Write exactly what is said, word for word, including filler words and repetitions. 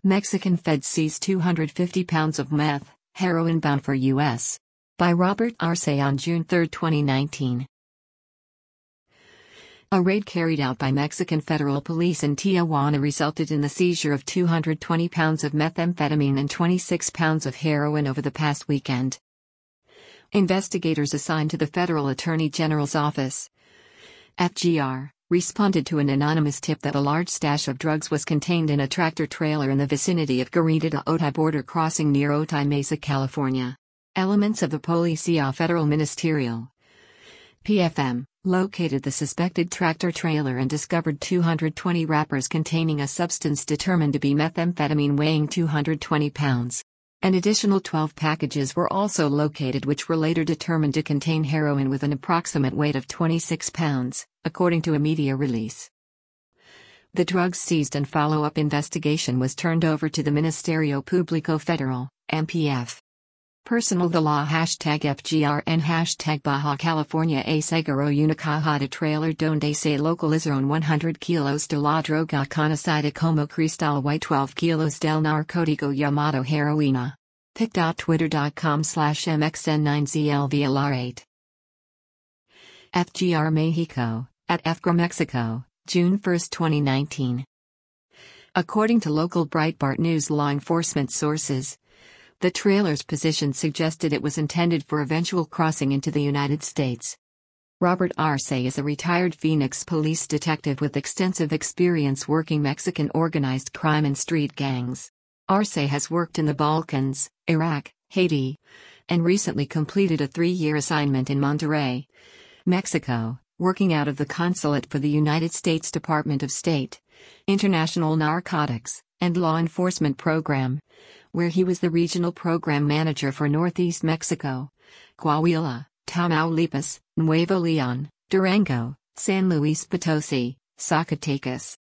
Mexican feds seize two hundred fifty pounds of meth, heroin bound for U S By Robert Arce on June third, twenty nineteen. A raid carried out by Mexican federal police in Tijuana resulted in the seizure of two hundred twenty pounds of methamphetamine and twenty-six pounds of heroin over the past weekend. Investigators assigned to the Federal Attorney General's office, F G R, responded to an anonymous tip that a large stash of drugs was contained in a tractor trailer in the vicinity of Garita de Otay border crossing near Otay Mesa, California. Elements of the Policía Federal Ministerial P F M located the suspected tractor trailer and discovered two hundred twenty wrappers containing a substance determined to be methamphetamine weighing two hundred twenty pounds. An additional twelve packages were also located which were later determined to contain heroin with an approximate weight of twenty-six pounds, according to a media release. The drugs seized and follow-up investigation was turned over to the Ministerio Público Federal, M P F. Personal de la hashtag F G R and hashtag Baja California a seguro una caja de trailer donde se localizaron one hundred kilos de la droga conocida como cristal y twelve kilos del narcótico llamado heroína. pic.twitter.com slash mxn9zlvlr8. F G R Mexico, at F G R Mexico, June first, twenty nineteen. According to local Breitbart News law enforcement sources, the trailer's position suggested it was intended for eventual crossing into the United States. Robert Arce is a retired Phoenix police detective with extensive experience working Mexican organized crime and street gangs. Arce has worked in the Balkans, Iraq, Haiti, and recently completed a three-year assignment in Monterrey, Mexico, working out of the Consulate for the United States Department of State, International Narcotics, and Law Enforcement Program, where he was the regional program manager for Northeast Mexico, Coahuila, Tamaulipas, Nuevo León, Durango, San Luis Potosí, Zacatecas,